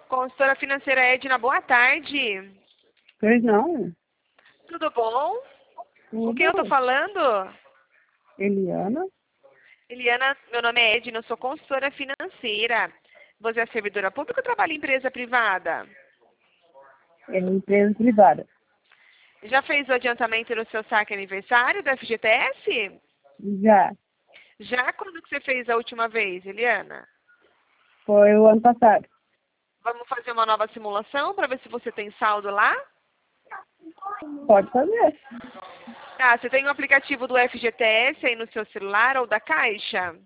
Consultora financeira Edna, boa tarde. Pois não. Tudo bom? Com Tudo. quem eu tô falando? Eliana? Eliana, meu nome é Edna, eu sou consultora financeira. Você é servidora pública ou trabalha em empresa privada? É empresa privada. Já fez o adiantamento no seu saque aniversário do FGTS? Já. Já? Quando que você fez a última vez, Eliana? Foi o ano passado. Vamos fazer uma nova simulação para ver se você tem saldo lá? Pode fazer. Tá, você tem o aplicativo do FGTS aí no seu celular ou da Caixa?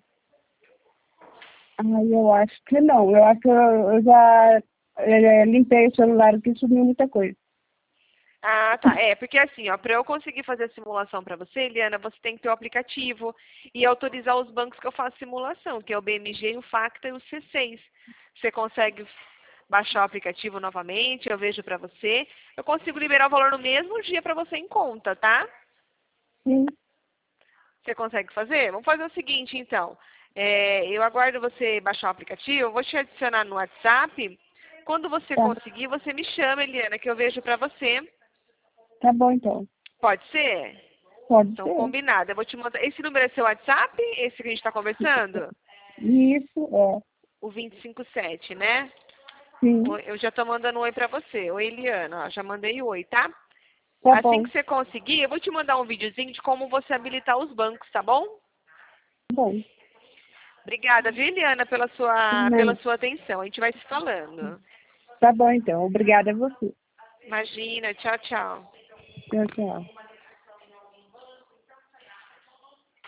Eu acho que não. Eu acho que eu já limpei o celular porque sumiu muita coisa. Ah, tá. É, porque assim, ó, para eu conseguir fazer a simulação para você, Eliana, você tem que ter o aplicativo e autorizar os bancos que eu faço simulação, que é o BMG, o Facta e o C6. Você consegue baixar o aplicativo novamente, eu vejo para você. Eu consigo liberar o valor no mesmo dia para você em conta, tá? Sim. Você consegue fazer? Vamos fazer o seguinte, então. Eu aguardo você baixar o aplicativo, eu vou te adicionar no WhatsApp. Quando você Tá. conseguir, você me chama, Eliana, que eu vejo para você. Tá bom, então. Pode ser? Pode Então, ser. combinado. Eu vou te mandar. Esse número é seu WhatsApp? Esse que a gente está conversando? Isso, é. O 257, né? Sim. Eu já tô mandando um oi pra você. Oi, Eliana. Ó, já mandei o oi, tá? Tá Assim bom. que você conseguir, eu vou te mandar um videozinho de como você habilitar os bancos, tá bom? Tá bom. Obrigada, viu, Eliana, pela Não. sua atenção. A gente vai se falando. Tá bom, então. Obrigada a você. Imagina. Tchau, tchau. Tchau, tchau.